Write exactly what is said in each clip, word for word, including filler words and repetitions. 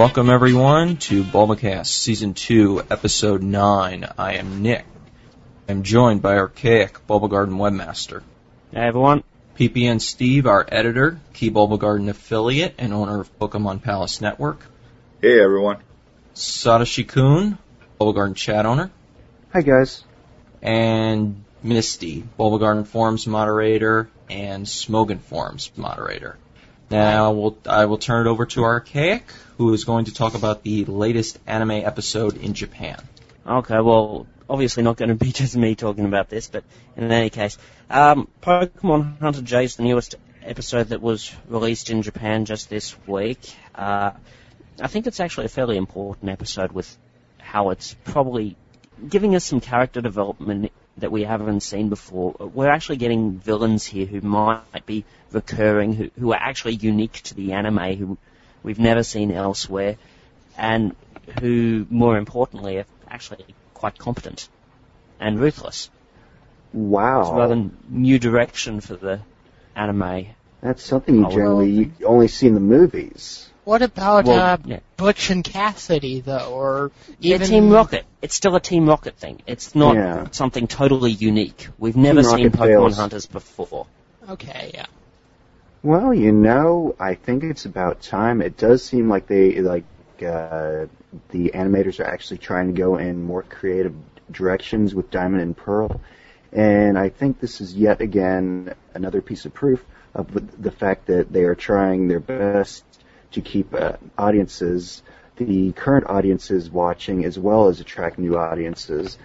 Welcome, everyone, to Bulbacast Season two, Episode nine. I am Nick. I'm joined by Archaic, Bulba Garden webmaster. Hey, everyone. P P N Steve, our editor, key Bulba Garden affiliate, and owner of Pokemon Palace Network. Hey, everyone. Satoshi Kun, Bulba Garden chat owner. Hi, guys. And Misty, Bulba Garden forums moderator and Smogan forums moderator. Now we'll, I will turn it over to Archaic, who is going to talk about the latest anime episode in Japan. Okay, well, obviously not going to be just me talking about this, but in any case, um, Pokemon Hunter J is the newest episode that was released in Japan just this week. Uh, I think it's actually a fairly important episode with how it's probably giving us some character development that we haven't seen before. We're actually getting villains here who might be recurring, who, who are actually unique to the anime, who we've never seen elsewhere, and who, more importantly, are actually quite competent and ruthless. Wow. It's a rather new direction for the anime. That's something you Oh, generally well. you only see in the movies. What about Well, uh, yeah. Butch and Cassidy, though, or Yeah, even Team Rocket. It's still a Team Rocket thing. It's not Yeah. something totally unique. We've never Team seen Rocket Pokemon fails. Hunters before. Okay, yeah. Well, you know, I think it's about time. It does seem like they like uh, the animators are actually trying to go in more creative directions with Diamond and Pearl, and I think this is yet again another piece of proof of the fact that they are trying their best to keep uh, audiences, the current audiences watching, as well as attract new audiences.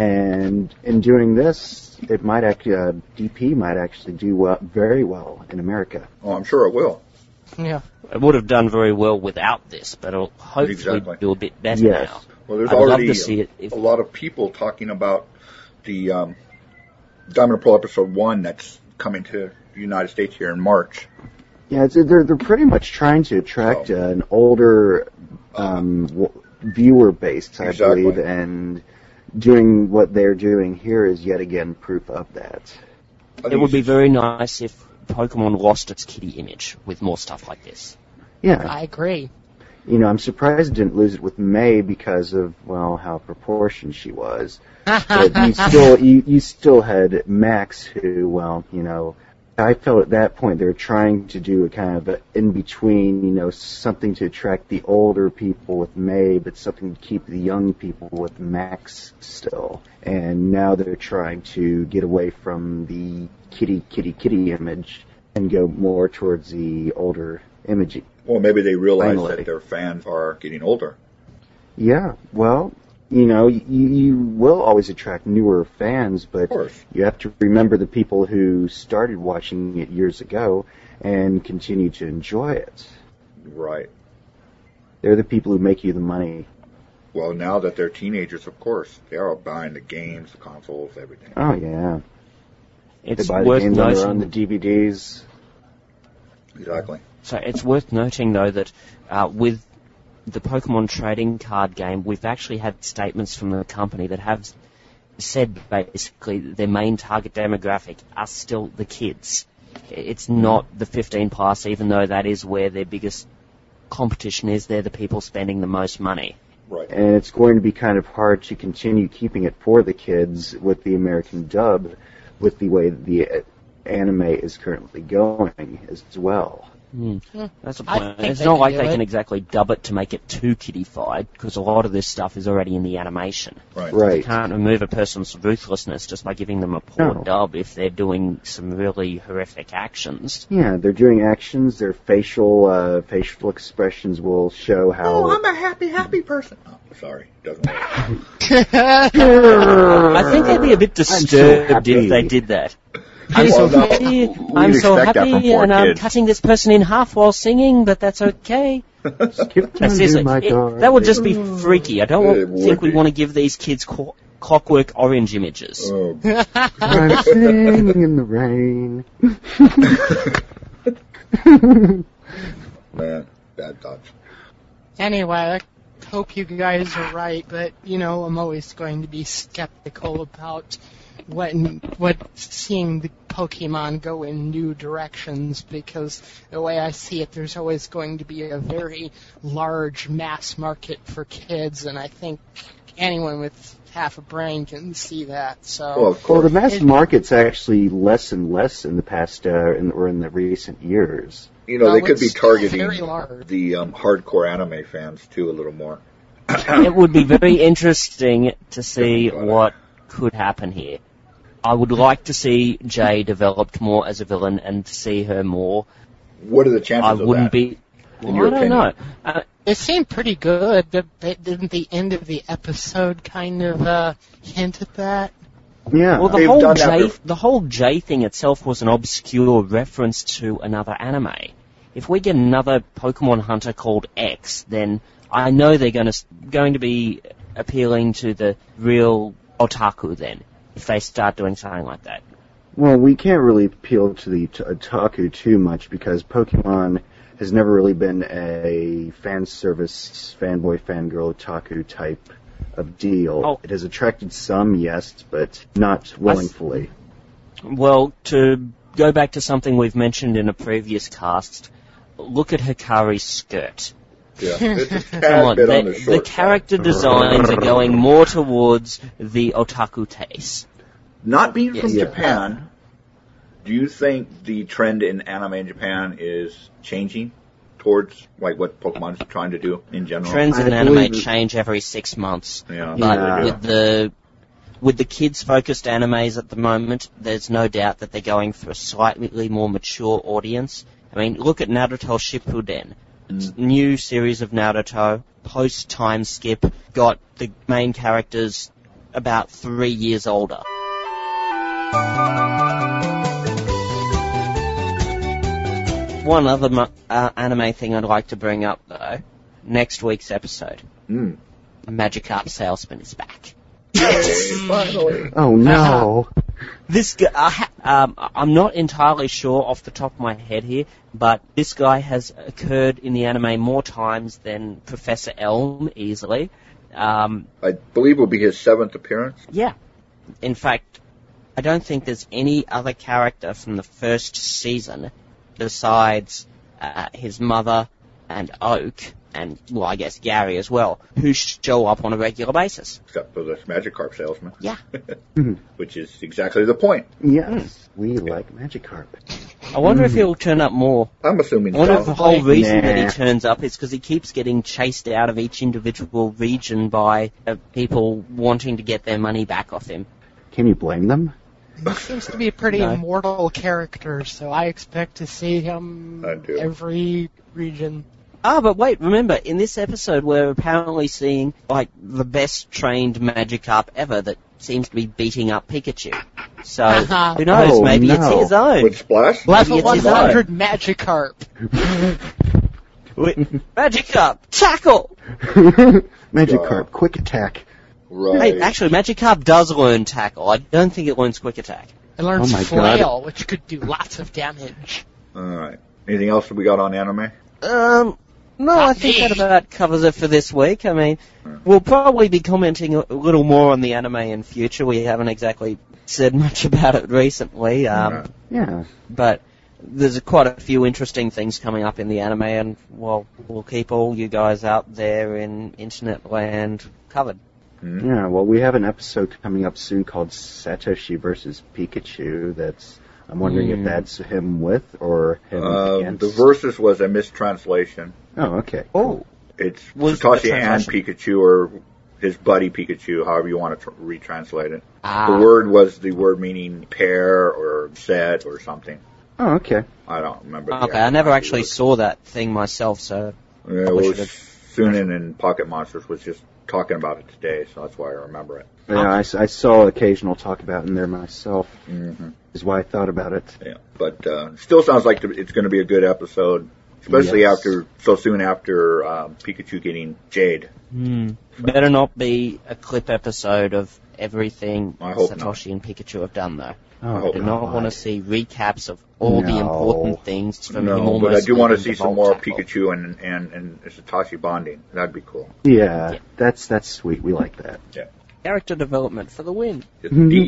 And in doing this, it might actually, uh, D P might actually do well, very well in America. Oh, I'm sure it will. Yeah. It would have done very well without this, but it'll hopefully Exactly. do a bit better Yes. now. Well, there's I'd love already to see it if- a lot of people talking about the um, Diamond and Pearl Episode one that's coming to the United States here in March. Yeah, it's, they're they're pretty much trying to attract Oh. uh, an older um, w- viewer base, I Exactly. believe, and doing what they're doing here is yet again proof of that. I think It would be it's- very nice if Pokemon lost its kitty image with more stuff like this. Yeah, I agree. you know, I'm surprised it didn't lose it with May because of, well, how proportioned she was. But you still, you, you still had Max, who, well, you know, I felt at that point they were trying to do a kind of a in-between, you know, something to attract the older people with May, but something to keep the young people with Max still. And now they're trying to get away from the kitty, kitty, kitty image and go more towards the older image. Well, maybe they realize Finally. that their fans are getting older. Yeah, well, you know, you, you will always attract newer fans, but Of course. you have to remember the people who started watching it years ago and continue to enjoy it. Right. They're the people who make you the money. Well, now that they're teenagers, of course, they are buying the games, the consoles, everything. Oh, yeah. It's they buy the worth games on their own, the noting. D V Ds. Exactly. So it's worth noting though that uh, with the Pokemon trading card game, we've actually had statements from the company that have said basically their main target demographic are still the kids. It's not the fifteen plus, even though that is where their biggest competition is. They're the people spending the most money. Right. And it's going to be kind of hard to continue keeping it for the kids with the American dub, with the way the uh, anime is currently going as well. Mm. That's the I point. think It's they not can like do they it. can exactly dub it to make it too kiddified, because a lot of this stuff is already in the animation. Right. You Right. can't remove a person's ruthlessness just by giving them a poor No. dub if they're doing some really horrific actions. Yeah, they're doing actions. Their facial uh, facial expressions will show how. Oh, I'm a happy, happy person. Oh, sorry. Doesn't work. I think they'd be a bit disturbed happy. if they did that. I'm Well, so no, happy, we'd I'm so expect that from happy, poor and I'm kids. cutting this person in half while singing, but that's okay. Skip No, seriously, my it- darling. that would just be freaky. I don't It want, think would we be. want to give these kids co- clockwork orange images. Oh, I'm singing in the rain. man. Bad thoughts. Anyway, I hope you guys are right, but, you know, I'm always going to be skeptical about when what seeing the Pokemon go in new directions, because the way I see it, there's always going to be a very large mass market for kids, and I think anyone with half a brain can see that. So, Well, of Well, the course. mass It- market's actually less and less in the past, uh, in, or in the recent years. You know, well, they could be it's still targeting very large. the um, hardcore anime fans, too, a little more. It would be very interesting to see what could happen here. I would like to see Jay developed more as a villain and to see her more. What are the chances I of wouldn't that? be. in Well, your I don't opinion? know. Uh, It seemed pretty good. But they- Didn't the end of the episode kind of uh, hint at that? Yeah. well, the They've whole done that Jay, bef- the whole Jay thing itself was an obscure reference to another anime. If we get another Pokemon hunter called X, then I know they're going to going to be appealing to the real otaku. Then, if they start doing something like that. Well, we can't really appeal to the t- otaku too much because Pokemon has never really been a fan service, fanboy, fangirl, otaku type of deal. Oh. It has attracted some, yes, but not willingly. Well, to go back to something we've mentioned in a previous cast, look at Hikari's skirt. Yeah, it's a tad Come on, bit the, on the the short character side. designs are going more towards the otaku taste. Not being from Yeah. Japan, do you think the trend in anime in Japan is changing towards like what Pokemon's trying to do in general? Trends in I anime believe- change every six months. Yeah, But Yeah. with the with the kids-focused animes at the moment, there's no doubt that they're going for a slightly more mature audience. I mean, look at Naruto Shippuden. Mm. New series of Naruto, post-time skip, got the main characters about three years older. One other mu- uh, anime thing I'd like to bring up, though, next week's episode. Mm. Magikarp Salesman is back. Finally. Oh no! This guy, I ha- um, I'm not entirely sure off the top of my head here, but this guy has occurred in the anime more times than Professor Elm, easily. Um, I believe will be his seventh appearance. yeah. In fact, I don't think there's any other character from the first season besides uh, his mother and Oak, and, well, I guess Gary as well, who show up on a regular basis. Except for this Magikarp salesman. Yeah. Which is exactly the point. Yes, we like Magikarp. I wonder if he'll turn up more. I'm assuming I wonder if the so. whole reason that he Nah. turns up is because he keeps getting chased out of each individual region by uh, people wanting to get their money back off him. Can you blame them? He seems to be a pretty No. immortal character, so I expect to see him I do. every region. Ah, but wait, remember, in this episode we're apparently seeing, like, the best trained Magikarp ever that seems to be beating up Pikachu. So, Uh-huh. who knows, Oh, maybe it's no. his own. With Splash? Level it's his one hundred Magikarp. Wait, Magikarp, tackle! Magikarp, quick attack. Right. Hey, actually, Magikarp does learn tackle. I don't think it learns quick attack. It learns Oh my Flail, which could do lots of damage. Alright. Anything else that we got on anime? Um, no, I Not think me. that about covers it for this week. I mean, we'll probably be commenting a little more on the anime in future. We haven't exactly said much about it recently, um, Right. Yeah. but there's quite a few interesting things coming up in the anime, and well, we'll keep all you guys out there in internet land covered. Hmm? Yeah, well, we have an episode coming up soon called Satoshi versus Pikachu. That's I'm wondering Hmm. if that's him with or him Um, against. the versus was a mistranslation. Oh, okay. Oh, It's Was the Satoshi and translation- Pikachu, or his buddy Pikachu, however you want to tr- retranslate it. ah, The word was the word meaning pair or set or something. Oh, okay. I don't remember. the okay. I never actual actually saw that thing myself, so word. Yeah, it probably was should've- Sunin and Pocket Monsters was just talking about it today, so that's why I remember it. Yeah, I, s- I saw occasional talk about it in there myself. hmm Is why I thought about it. Yeah, but uh, still sounds like it's going to be a good episode, especially Yes. after so soon after um, Pikachu getting Jade. Hmm. Better not be a clip episode of everything I hope Satoshi and Pikachu have done, though. Oh, I hope do not. not want to see recaps of all the No. important things from him No, almost but I do want to leaving see the some Volt more tackle. Pikachu and, and and Satoshi bonding. That'd be cool. Yeah, Yeah. that's that's sweet. We like that. Character development for the win. Indeed.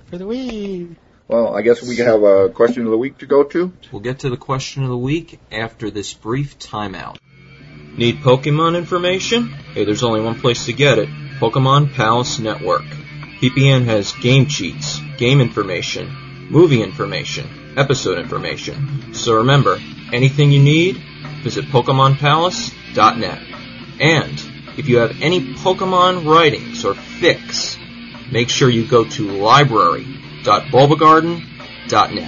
for the week. Well, I guess we have a question of the week to go to. We'll get to the question of the week after this brief timeout. Need Pokemon information? Hey, there's only one place to get it. Pokemon Palace Network. P P N has game cheats, game information, movie information, episode information. So remember, anything you need, visit Pokemon Palace dot net. And if you have any Pokemon writings or fics, make sure you go to library dot bulbagarden dot net.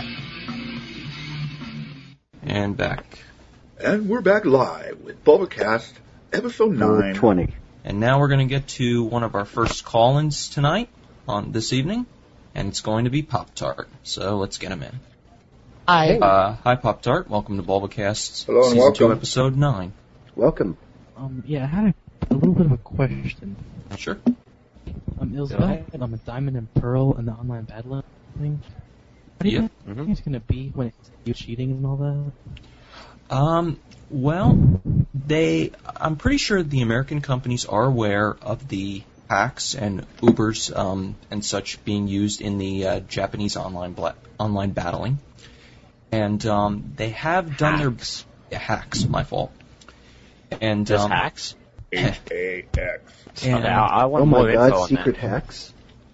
And back. And we're back live with Bulbacast, episode nine. twenty. And now we're going to get to one of our first call-ins tonight, on this evening, and it's going to be Pop-Tart. So let's get him in. Hi. Uh, hi, Pop-Tart. Welcome to Bulbacast, Hello and Season welcome. two, Episode nine. Welcome. Um, yeah, I had a, a little bit of a question. Sure. Um, it was Go about ahead. um, a Diamond and Pearl and the online battling thing. What do you Yeah. think think it's going to be when it's you cheating and all that? Um, well, they, I'm pretty sure the American companies are aware of the hacks and Ubers um, and such being used in the uh, Japanese online bla- online battling, and um, they have done Hacks. their yeah, hacks. My fault. And Just um, hacks? H A X. And, Okay, I, I want Oh more my info god, on secret that. hacks?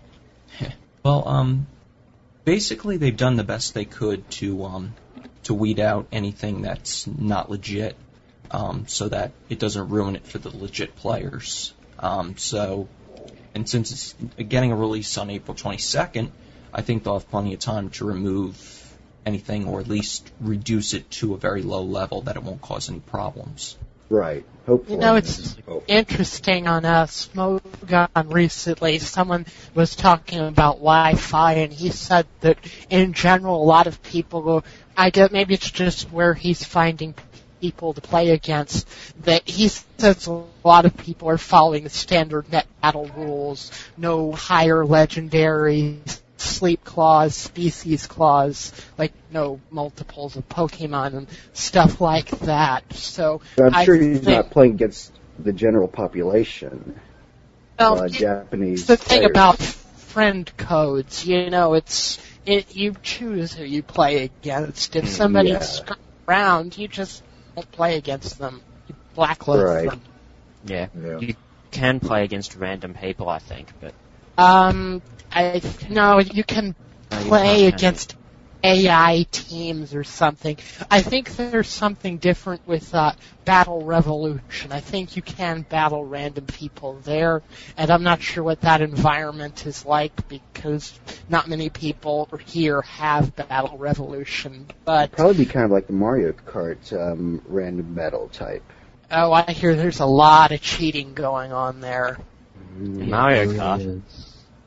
Well, um, basically they've done the best they could to um, to weed out anything that's not legit, um, so that it doesn't ruin it for the legit players. Um, so, and since it's getting a release on April twenty-second, I think they'll have plenty of time to remove anything, or at least reduce it to a very low level that it won't cause any problems. Right. Hopefully. You know, it's Oh. interesting on uh, Smogon recently. Someone was talking about Wi-Fi, and he said that in general, a lot of people go. I guess maybe it's just where he's finding people to play against. That he says a lot of people are following the standard net battle rules. No higher legendaries, sleep clause, species clause, like no multiples of Pokemon and stuff like that. So But I'm I sure he's think, not playing against the general population. well, uh, it- Japanese. It's the thing players. about friend codes, you know, it's it, you choose who you play against. If somebody's Yeah. screwing around, you just don't play against them. You blacklist Right. them. Yeah. Yeah. You can play against random people, I think, but Um, I no, you can No, you play can't, can you? against A I teams or something. I think there's something different with uh, Battle Revolution. I think you can battle random people there, and I'm not sure what that environment is like because not many people here have Battle Revolution. But Probably be kind of like the Mario Kart um, random battle type. oh, I hear there's a lot of cheating going on there. in Mario It Kart. really is.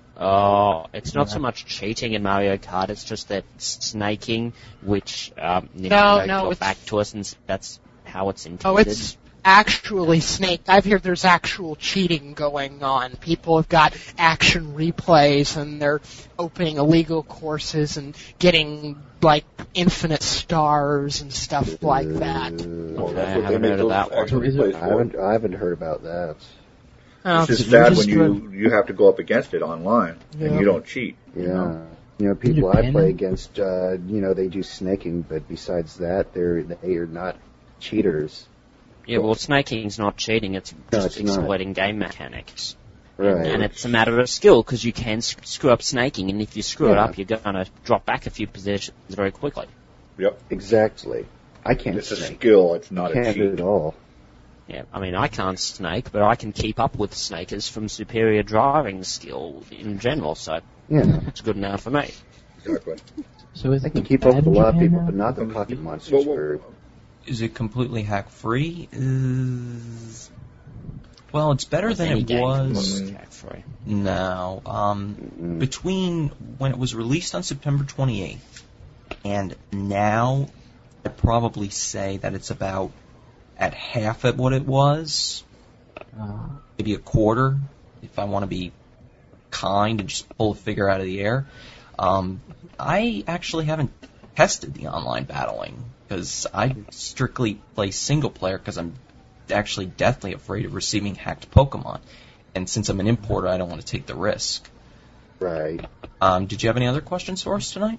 Oh, it's not Yeah. so much cheating in Mario Kart, it's just that snaking, which um, No, Nintendo no, got it's- back to us, and s- that's how it's intended. Oh, it's actually Snake. I've heard there's actual cheating going on. People have got action replays and they're opening illegal courses and getting like infinite stars and stuff like that. Well, I that's what they haven't make heard of those that one. actual So is it- replays I for. haven't, I haven't heard about that. Oh, It's just you sad just when you you have to go up against it online and Yeah. you don't cheat. Yeah. You know? You know, people I Japan? play against, uh, you know, they do snaking, but besides that, they're they are not cheaters. Yeah, well, snaking's not cheating, it's No, just it's not. exploiting game mechanics. Right. And it's a matter of skill, because you can s- screw up snaking, and if you screw it Yeah. up, you're going to drop back a few positions very quickly. Yep. Exactly. I can't It's a snake. skill. It's not a Can't cheat. at all. Yeah, I mean, I can't snake, but I can keep up with snakers from superior driving skill in general, so Yeah. it's good enough for me. Exactly. So is I it can keep up bad with a in lot of Japan people, now? but not the Um, pocket well, monsters. well, for Is it completely hack-free? Is... Well, it's better With than any it game was. completely tax-free. No. Um, Mm. between when it was released on September twenty-eighth and now, I'd probably say that it's about at half at what it was, Uh, maybe a quarter, if I want to be kind and just pull a figure out of the air. Um, I actually haven't tested the online battling, because I strictly play single player because I'm actually deathly afraid of receiving hacked Pokemon. And since I'm an importer, I don't want to take the risk. Right. Um, did you have any other questions for us tonight?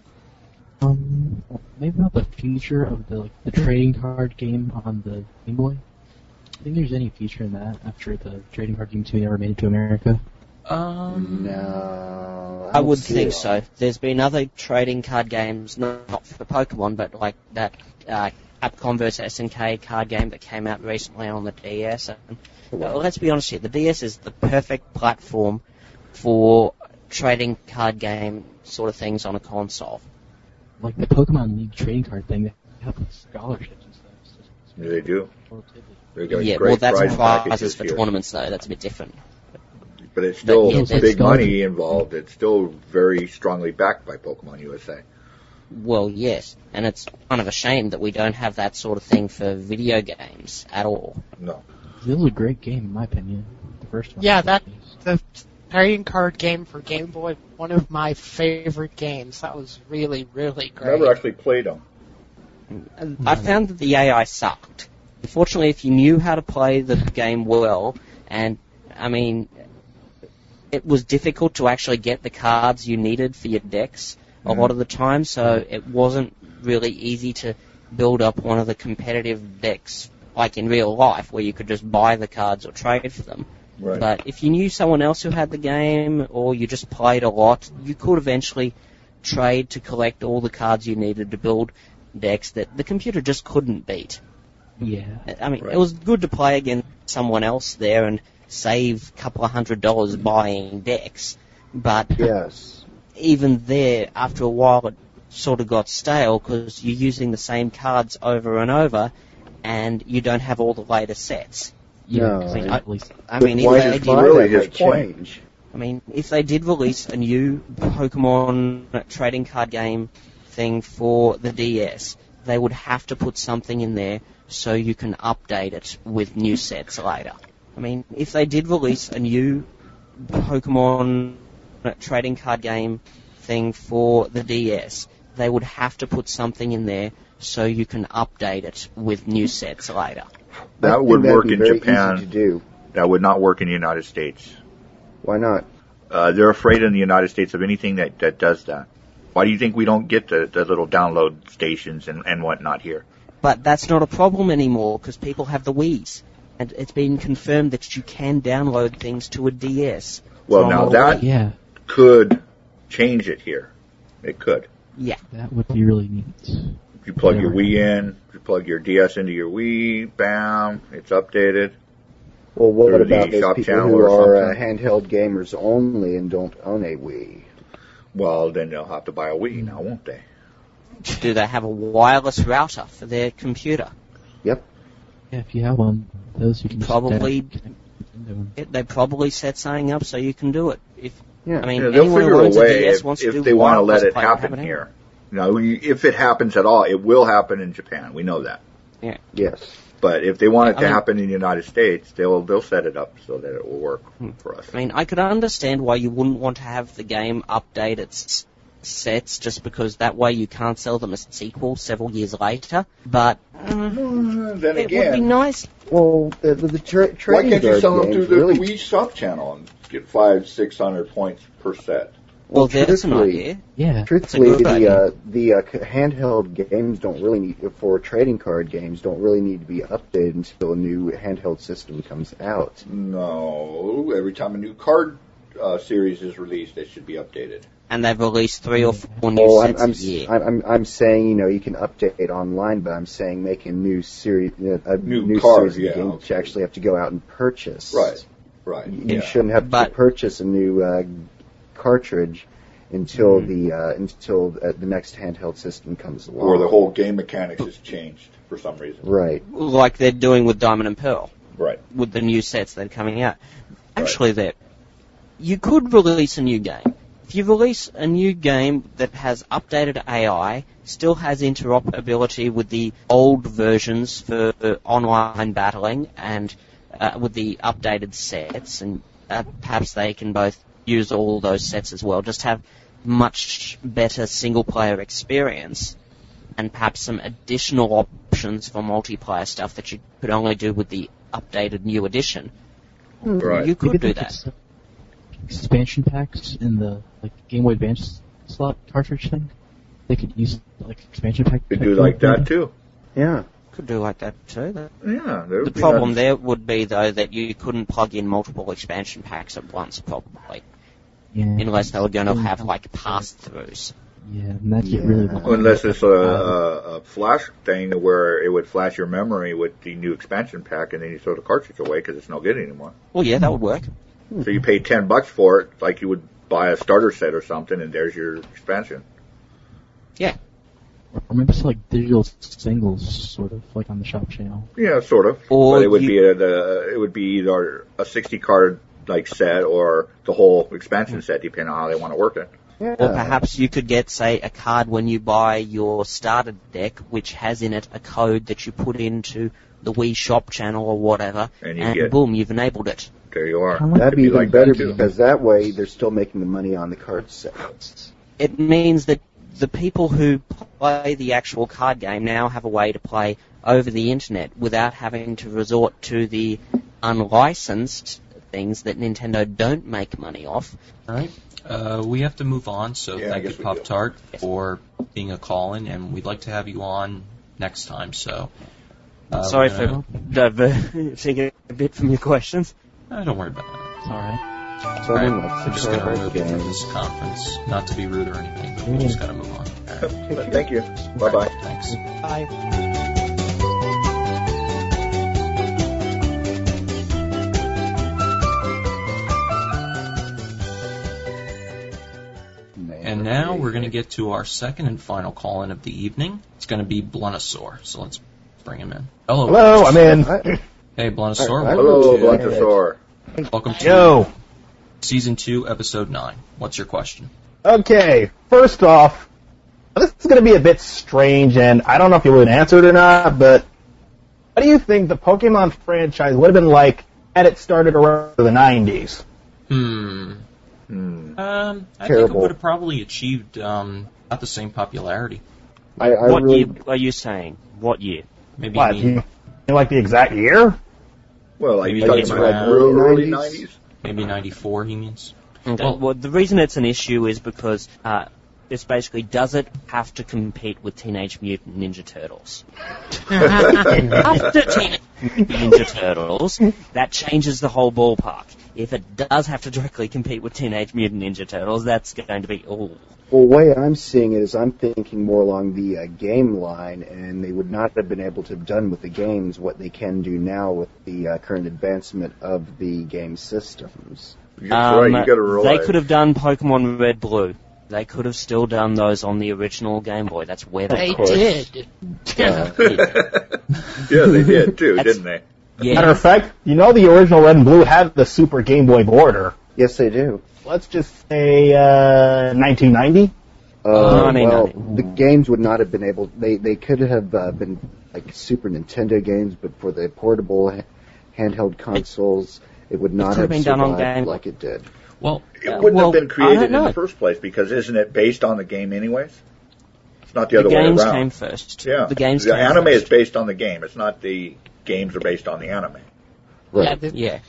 Um, maybe about the future of the like the trading card game on the Game Boy. Do you think there's any future in that after the trading card game two never made it to America? Um, No. I would don't see think it. so. There's been other trading card games, not, not for Pokemon, but like that uh, Capcom versus S N K card game that came out recently on the D S. And, uh, let's be honest here, the D S is the perfect platform for trading card game sort of things on a console. Like the Pokemon League trading card thing, they have like scholarships and stuff. It's just, it's Yeah, they do. relatively- They got Yeah, great well, that's prize prizes packages for here. tournaments, though. That's a bit different. But it's still yeah, big it's money involved. It's still very strongly backed by Pokemon U S A. Well, yes, and it's kind of a shame that we don't have that sort of thing for video games at all. No. It was a great game, in my opinion. The first one. Yeah, that the trading card game for Game Boy, one of my favorite games. That was really, really great. Never actually played them. And I found that the A I sucked. Unfortunately, if you knew how to play the game well, and, I mean, it was difficult to actually get the cards you needed for your decks a lot of the time, so it wasn't really easy to build up one of the competitive decks, like in real life, where you could just buy the cards or trade for them. Right. But if you knew someone else who had the game, or you just played a lot, you could eventually trade to collect all the cards you needed to build decks that the computer just couldn't beat. Yeah. I mean, Right. it was good to play against someone else there and save a couple of hundred dollars buying decks, but Yes. even there, after a while, it sort of got stale because you're using the same cards over and over, and you don't have all the later sets. Yeah, No, 'cause I mean, they I- released- I mean, if Why they did did, you really really his might point. change? I mean, if they did release a new Pokemon trading card game thing for the D S, they would have to put something in there so you can update it with new sets later. I mean, if they did release a new Pokemon trading card game thing for the D S, they would have to put something in there so you can update it with new sets later. I That think would that'd work be in very Japan. Easy to do. That would not work in the United States. Why not? Uh, they're afraid in the United States of anything that, that does that. Why do you think we don't get the, the little download stations and, and whatnot here? But that's not a problem anymore because people have the Wiis. And it's been confirmed that you can download things to a D S. Well, from now a that Wii. Yeah, could change it here. It could. Yeah. that would be really neat. If you plug your Wii in, if you plug your D S into your Wii, bam, it's updated. Well, what Through the about those shop people channel who or are uh, something? handheld gamers only and don't own a Wii? Well, then they'll have to buy a Wii now, won't they? Do they have a wireless router for their computer? Yep. Yeah, if you have one, those you can just, uh, Probably- connect into them. It, they probably set something up so you can do it. If Yeah. I mean, Yeah, they'll anyone who figure a owns a way D S if, wants to if do they want to wireless let it play, have happen it here. Now, if it happens at all, it will happen in Japan. We know that. Yes. But if they want it I to mean- happen in the United States, they'll they'll set it up so that it will work for us. I mean, I could understand why you wouldn't want to have the game update its sets just because that way you can't sell them as sequels several years later. But uh, then it would be again, nice. Well, the, the, the tra- why trading can't you card sell them games through the really Wii sub channel and get five, six hundred points per set? Well, Well, there's an truthfully- idea. Yeah, Truthfully, It's a good the idea. uh, the uh, c- handheld games don't really need for trading card games don't really need to be updated until a new handheld system comes out. No, every time a new card uh, series is released, it should be updated. And they've released three or four new Oh, I'm sets I'm, a year. I'm I'm I'm saying you know you can update online, but I'm saying make a new series uh, a New new, card, series of yeah, games that you okay. actually have to go out and purchase. Right, right. You yeah. shouldn't have But- to purchase a new uh, cartridge until Mm-hmm. the uh, until uh, the next handheld system comes along. Or the whole game mechanics has changed for some reason. Right. Like they're doing with Diamond and Pearl, Right. with the new sets that are coming out. Actually, that you could release a new game. If you release a new game that has updated A I, still has interoperability with the old versions for uh, online battling, and uh, with the updated sets, and uh, perhaps they can both use all those sets as well, just have much better single-player experience, and perhaps some additional options for multiplayer stuff that you could only do with the updated new edition. Right. You could Maybe do they that. sell- expansion packs in the like Game Boy Advance slot cartridge thing? They could use like expansion pack. Could do like that too. Yeah. Could do like that too. That- Yeah. there The would be problem nice. there would be, though, that you couldn't plug in multiple expansion packs at once, probably. Yeah. Unless they were going to have, like, pass-throughs. Yeah, and that'd get Yeah. really long. Unless it's a, a, a flash thing where it would flash your memory with the new expansion pack, and then you throw the cartridge away because it's no good anymore. Well, yeah, that would work. So you pay ten bucks for it, like you would buy a starter set or something, and there's your expansion. Or maybe it's like digital singles, sort of, like on the shop channel. Yeah, sort of. Or but it would you- be a, the it would be either a sixty card like set or the whole expansion set, depending on how they want to work it. Yeah. Or perhaps you could get, say, a card when you buy your starter deck, which has in it a code that you put into the Wii Shop channel or whatever, And you and get- boom, you've enabled it. There you are. How much- That'd It'd be even like better that, too. because that way they're still making the money on the card sets. It means that the people who play the actual card game now have a way to play over the internet without having to resort to the unlicensed things that Nintendo don't make money off. All right. Uh, we have to move on, so Yeah, I thank you, guess we Pop do. Tart, for being a call-in, and we'd like to have you on next time. So, uh, Sorry we're gonna- for diverting a bit from your questions. Uh, don't worry about it. It's alright. Someone All right, wants we're to just try going to our remove you from game. this conference. Not to be rude or anything, but we just got to move on. But thank you. Bye bye. Thanks. I And now we're going to get to our second and final call-in of the evening. It's going to be Blunosaur, so let's bring him in. Hello. Hello, I'm in. I- Hey, Blunosaur. I- I- Hello, welcome, to, Blantosaur. welcome to Yo. Season two, Episode nine. What's your question? Okay, first off, this is going to be a bit strange, and I don't know if you would answer it or not, but what do you think the Pokemon franchise would have been like had it started around the nineties? Hmm. Hmm. Um, I think it Terrible. would have probably achieved um, not the same popularity. I, I What really, year are you saying? What year? Maybe What, me- you, you like the exact year? Well, like Maybe you talking it's about around early, early nineties? nineties? maybe ninety-four. He means. Okay. Well- Well, the reason it's an issue is because uh, it's basically, does it have to compete with Teenage Mutant Ninja Turtles? After Teenage Mutant Ninja Turtles, that changes the whole ballpark. If it does have to directly compete with Teenage Mutant Ninja Turtles, that's going to be, oh. well, the way I'm seeing it is I'm thinking more along the uh, game line, and they would not have been able to have done with the games what they can do now with the uh, current advancement of the game systems. That's right, you got to they realize. could have done Pokemon Red Blue. They could have still done those on the original Game Boy. That's where they they course. did. Uh, Yeah, they did too, That's- didn't they? Yeah. Matter of fact, you know the original Red and Blue had the Super Game Boy border. yes, they do. Let's just say uh, nineteen ninety. Uh, No, no, well, no. the games would not have been able. They they could have uh, been like Super Nintendo games, but for the portable ha- handheld consoles, it would not could have have been done on survived game- like it did. Well, It Uh, wouldn't well, have been I created don't in know. the first place because isn't it based on the game anyways? It's not the The other way games around. came first. Yeah, The games the came anime first. is based on the game. It's not the games are based on the anime. Yeah, Right. the, Yeah.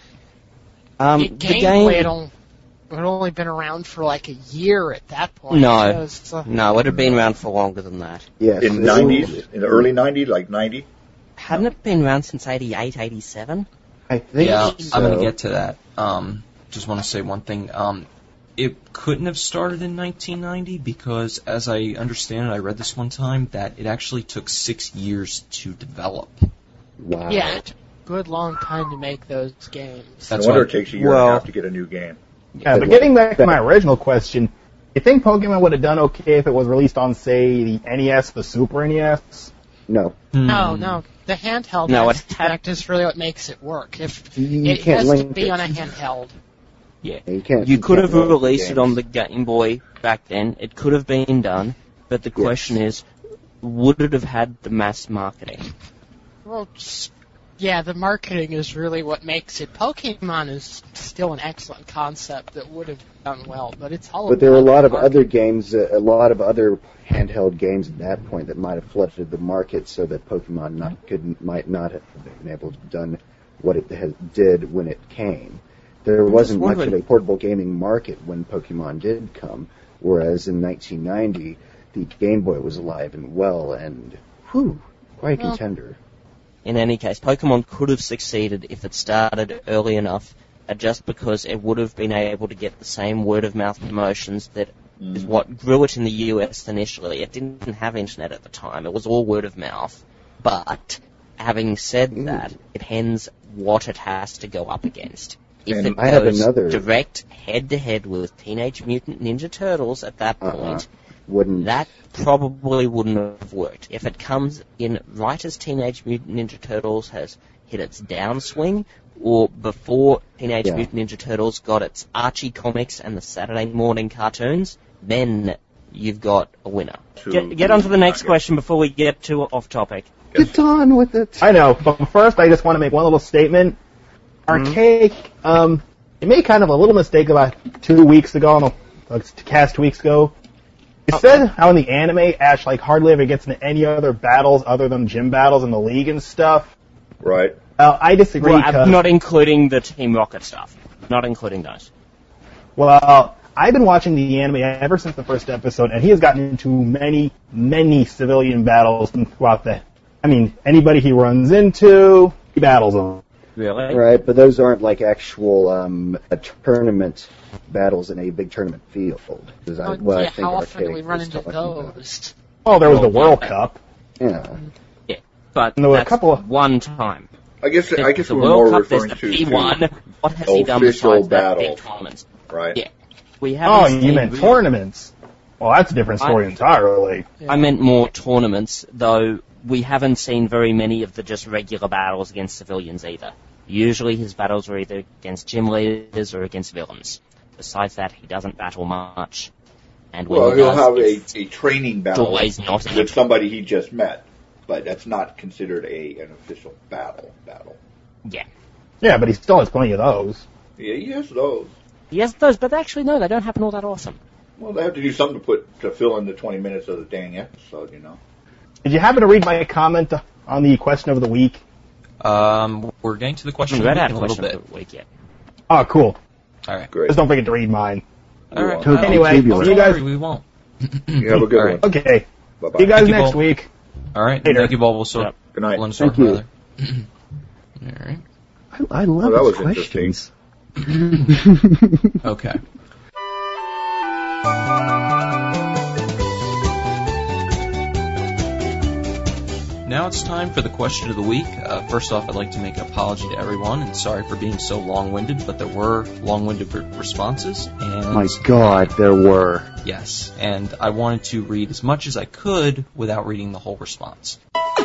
Um, the the Game game... Boy had only, had only been around for like a year at that point. No. So it's, uh, No, it had been around for longer than that. Yes. In it- nineties, in the early nineties, like ninety. Hadn't it been around since eighty-eight, eighty-seven? I think yeah, so. I'm going to get to that. Um, just want to say one thing. Um, it couldn't have started in nineteen ninety because, as I understand it, I read this one time, that it actually took six years to develop. Wow. yeah, it took a good long time to make those games. That's no wonder why- it takes a year and well- a half to get a new game. Yeah, but getting back to my original question, you think Pokemon would have done okay if it was released on, say, the N E S, the Super N E S? No. No, Hmm. no. The handheld No, it aspect is really what makes it work. If You it can't has to link be it. on a handheld. Yeah. You can't. You could can't have link the released it games. on the Game Boy back then. It could have been done. But the Yes. question is, would it have had the mass marketing? Well, just, yeah, the marketing is really what makes it. Pokemon is still an excellent concept that would have done well, but it's all. But there were a about lot of marketing. other games, uh, a lot of other handheld games at that point that might have flooded the market, so that Pokemon not, could might not have been able to done what it has, did when it came. there wasn't much of wondering- a portable gaming market when Pokemon did come, whereas in nineteen ninety, the Game Boy was alive and well, and whew, quite a Well- contender. In any case, Pokemon could have succeeded if it started early enough, uh, just because it would have been able to get the same word-of-mouth promotions that is what grew it in the U S initially. It didn't have internet at the time. It was all word-of-mouth. But, having said that, it depends what it has to go up against. If And it I have goes another- direct head-to-head with Teenage Mutant Ninja Turtles at that Uh-uh. point, Wouldn't that probably wouldn't have worked. If it comes in right as Teenage Mutant Ninja Turtles has hit its downswing, or before Teenage Yeah. Mutant Ninja Turtles got its Archie comics and the Saturday morning cartoons, then you've got a winner. To- Get, get on to the next Okay. question before we get too off topic. get on with it. I know, but first I just want to make one little statement. Archaic, um, they made kind of a little mistake about two weeks ago, no, like cast two weeks ago. You said how in the anime, Ash like hardly ever gets into any other battles other than gym battles in the league and stuff. Right. Well, I disagree. Well, 'cause- I'm not including the Team Rocket stuff. Not including those. Well, I've been watching the anime ever since the first episode, and he has gotten into many, many civilian battles throughout the. I mean, anybody he runs into, he battles them. Really? Right, but those aren't like actual um, a tournament battles in a big tournament field. Is Oh, I, what I yeah, think how often do Archaic we run was into talking about. those? Oh, there was the Well, World yeah. Cup. Yeah. Yeah, but And there were a that's couple of- one time. I guess I guess the we were World more Cup, there's referring the to, P one. to What has he done official besides that battle. big tournaments? right. Yeah. We haven't Oh, seen you meant really- tournaments. Well, that's a different story I- entirely. I meant more tournaments, though we haven't seen very many of the just regular battles against civilians either. Usually his battles are either against gym leaders or against villains. Besides that, he doesn't battle much. And when Well, he he'll does, have a, it's a training battle always not in with a- somebody he just met, but that's not considered a an official battle. Battle. Yeah. Yeah, but he still has plenty of those. Yeah, he has those. He has those, but actually no, they don't happen all that often. Well, they have to do something to put to fill in the twenty minutes of the dang episode, you know. Did you happen to read my comment on the question of the week? Um, we're getting to the I question haven't read of the out week a in a little question bit. of the week yet. Oh, cool. All right. Great. Just don't forget to read mine. All right. Well, Uh, anyway, don't you guys- worry, we won't. You have a good All right. one. Okay. Bye bye. See you guys Thank you next both. week. All right. Later. Thank you, Bulbasaur. Yep. Good night. Venusaur, Thank you. rather. All right. I, I love Well, that his was interesting. questions. Okay. Now it's time for the question of the week. Uh, first off, I'd like to make an apology to everyone, and sorry for being so long-winded, but there were long-winded re- responses, and My God, there were. yes, and I wanted to read as much as I could without reading the whole response.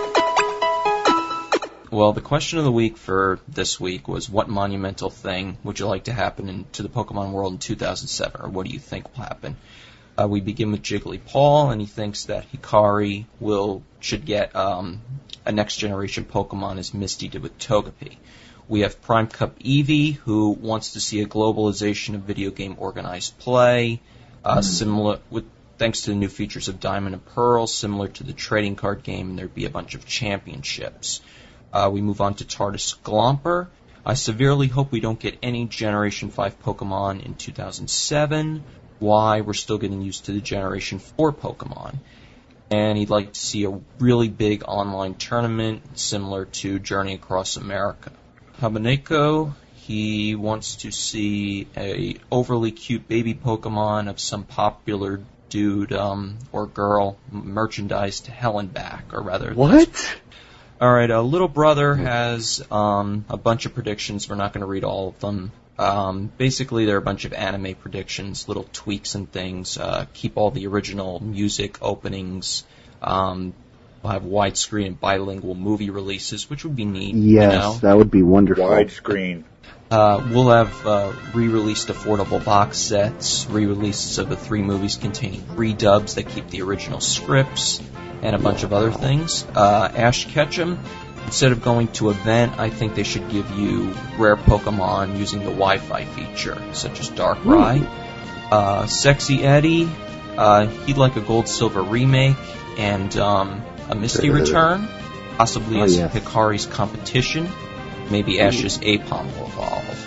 Well, the question of the week for this week was, what monumental thing would you like to happen in, to the Pokemon world in two thousand seven, or what do you think will happen? Uh, we begin with Jiggly Paul, and he thinks that Hikari will should get um, a next-generation Pokemon as Misty did with Togepi. We have Prime Cup Eevee, who wants to see a globalization of video game organized play, uh, similar with thanks to the new features of Diamond and Pearl, similar to the trading card game, and there'd be a bunch of championships. Uh, we move on to Tardis Glomper. I severely hope we don't get any Generation five Pokemon in two thousand seven. Why? We're still getting used to the Generation four Pokemon. And he'd like to see a really big online tournament similar to Journey Across America. Habaneko, he wants to see a overly cute baby Pokemon of some popular dude um, or girl merchandise to hell and back, or rather... What? All right, uh, Little Brother has um, a bunch of predictions. We're not going to read all of them. Um, basically, there are a bunch of anime predictions, little tweaks and things. Uh, keep all the original music openings. Um, we'll have widescreen and bilingual movie releases, which would be neat. Yes, you know? that would be wonderful. Widescreen. Uh, we'll have uh, re-released affordable box sets, re-releases of the three movies containing redubs that keep the original scripts, and a bunch of other things. Uh, Ash Ketchum, instead of going to event, I think they should give you rare Pokemon using the Wi-Fi feature, such as Darkrai. Uh, Sexy Eddie, uh, he'd like a Gold Silver remake and um, a Misty return, possibly Oh, as yes. Hikari's competition. Maybe Ash's Apom will evolve.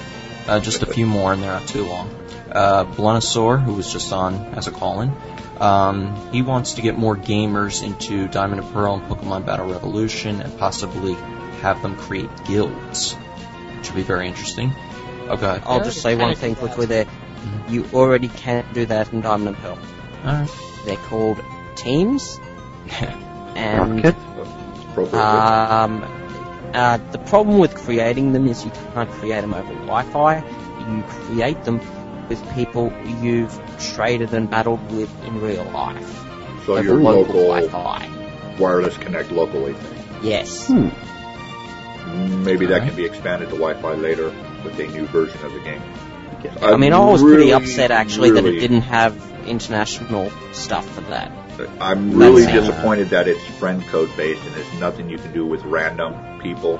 Uh, just a few more, and they're not too long. Uh, Blunosaur, who was just on as a call-in, um, he wants to get more gamers into Diamond and Pearl and Pokemon Battle Revolution and possibly have them create guilds. Which would be very interesting. Oh, go ahead. I'll just say one thing quickly there. You already can do that in Diamond and Pearl. Alright. They're called teams. and Appropriately. um, uh, the problem with creating them is you can't create them over Wi-Fi. You create them with people you've traded and battled with in real life. So over your local local Wi-Fi. wireless connect locally thing. Yes. Hmm. Maybe that Alright. can be expanded to Wi-Fi later with a new version of the game. I mean, I was really, pretty upset actually that really- it didn't have international stuff for that. I'm really That's- disappointed that it's friend code based and there's nothing you can do with random people.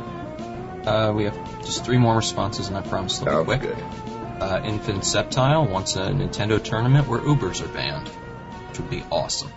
Uh, we have just three more responses, and I promise they'll Sounds be quick. good. Uh, Infant Septile wants a Nintendo tournament where Ubers are banned, which would be awesome.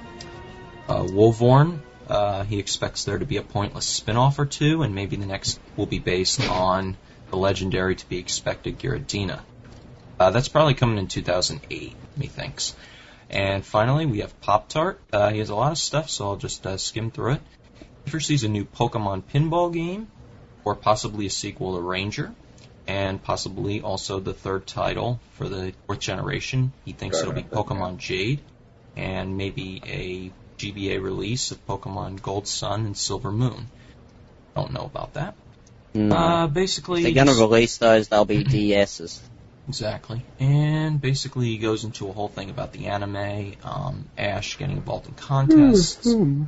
Uh, Wolvorn, uh, he expects there to be a pointless spin-off or two, and maybe the next will be based on the legendary to be expected Giratina. Uh, that's probably coming in two thousand eight, methinks. And finally, we have Pop-Tart. Uh, he has a lot of stuff, so I'll just uh, skim through it. He foresees a new Pokemon pinball game, or possibly a sequel to Ranger, and possibly also the third title for the fourth generation. He thinks it'll be Pokemon Jade, and maybe a G B A release of Pokemon Gold Sun and Silver Moon. Don't know about that. No. Uh, basically, If they're going to release those, they'll be D S's. Exactly. And basically he goes into a whole thing about the anime, um, Ash getting involved in contests,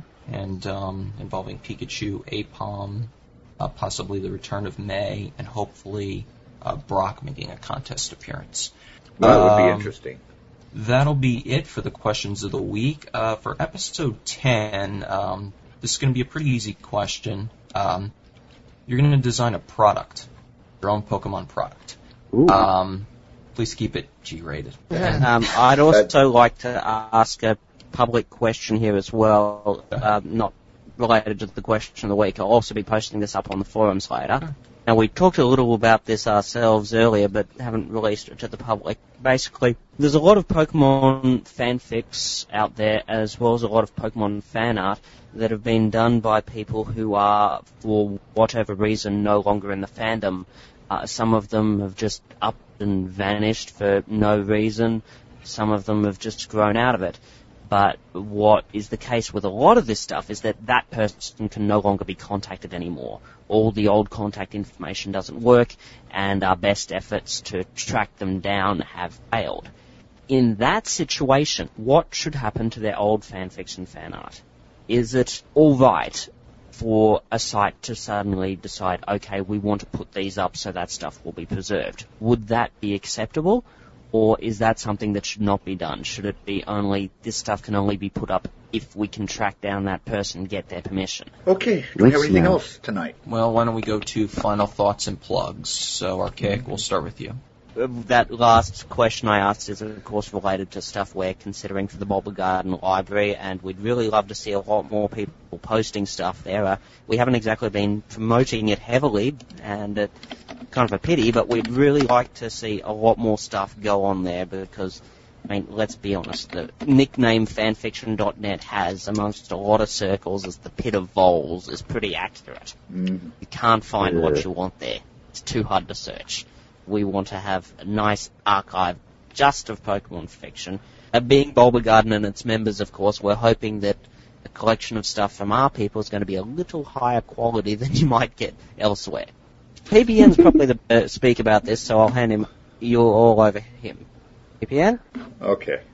and um, involving Pikachu, Apom, uh, possibly the return of May, and hopefully uh, Brock making a contest appearance. That would be Um, interesting. That'll be it for the questions of the week. Uh, for episode ten, um, this is going to be a pretty easy question. Um, you're going to design a product, your own Pokemon product. Ooh. Um, please keep it G-rated. Um, I'd also like to ask a public question here as well, uh, not related to the question of the week. I'll also be posting this up on the forums later. Now, we talked a little about this ourselves earlier, but haven't released it to the public. Basically, there's a lot of Pokemon fanfics out there, as well as a lot of Pokemon fan art that have been done by people who are, for whatever reason, no longer in the fandom. Uh, some of them have just upped and vanished for no reason. Some of them have just grown out of it. But what is the case with a lot of this stuff is that that person can no longer be contacted anymore. All the old contact information doesn't work, and our best efforts to track them down have failed. In that situation, what should happen to their old fanfiction fan art? Is it all right for a site to suddenly decide, okay, we want to put these up so that stuff will be preserved? Would that be acceptable? Or is that something that should not be done? Should it be only, this stuff can only be put up if we can track down that person and get their permission? Okay, do we have Let's anything now. else tonight? Well, why don't we go to final thoughts and plugs? So, Archaic, we'll start with you. Uh, That last question I asked is, of course, related to stuff we're considering for the Bulba Garden Library, and we'd really love to see a lot more people posting stuff there. Uh, we haven't exactly been promoting it heavily, and it's kind of a pity, but we'd really like to see a lot more stuff go on there, because, I mean, let's be honest, the nickname fanfiction dot net has, amongst a lot of circles, as the pit of voles, is pretty accurate. Mm, You can't find Yeah. what you want there. It's too hard to search. We want to have a nice archive just of Pokemon fiction. Uh, being Bulba Garden and its members, of course, we're hoping that a collection of stuff from our people is going to be a little higher quality than you might get elsewhere. P B N's probably the uh, speak about this, so I'll hand him you all over him. P B N? okay.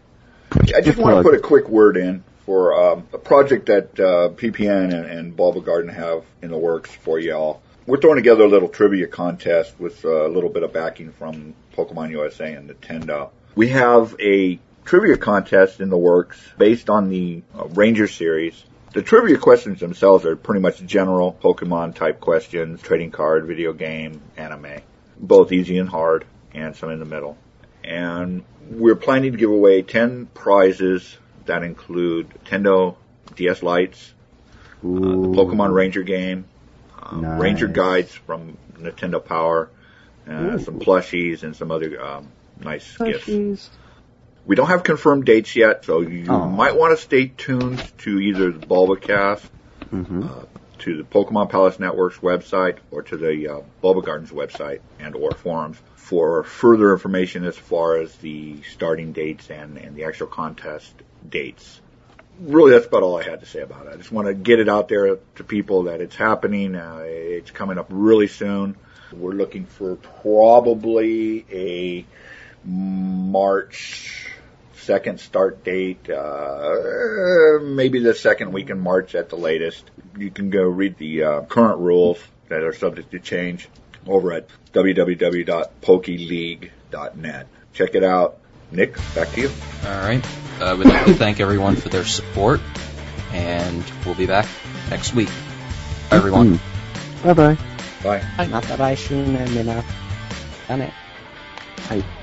I just want to put a quick word in for um, a project that uh, P P N and, and Bulba Garden have in the works for y'all. We're throwing together a little trivia contest with uh, a little bit of backing from Pokemon U S A and Nintendo. We have a trivia contest in the works based on the uh, Ranger series. The trivia questions themselves are pretty much general Pokemon type questions, trading card, video game, anime, both easy and hard, and some in the middle. And we're planning to give away ten prizes that include Nintendo D S Lights, uh, the Pokemon Ranger game, um, Nice. Ranger guides from Nintendo Power, uh, some plushies, and some other um, nice gifts. Plushies. We don't have confirmed dates yet, so you Oh. might want to stay tuned to either the Bulbacast, Mm-hmm. uh, to the Pokemon Palace Network's website, or to the uh, Bulba Gardens website and or forums for further information as far as the starting dates and, and the actual contest dates. Really, that's about all I had to say about it. I just want to get it out there to people that it's happening. Uh, it's coming up really soon. We're looking for probably a March second start date, uh, maybe the second week in March at the latest. You can go read the uh, current rules that are subject to change over at w w w dot pokeleague dot net. Check it out. Nick, back to you. All right. I would like to thank everyone for their support, and we'll be back next week. Bye, everyone. Bye bye. Bye. Matarai shun and Mina. Done it. Bye.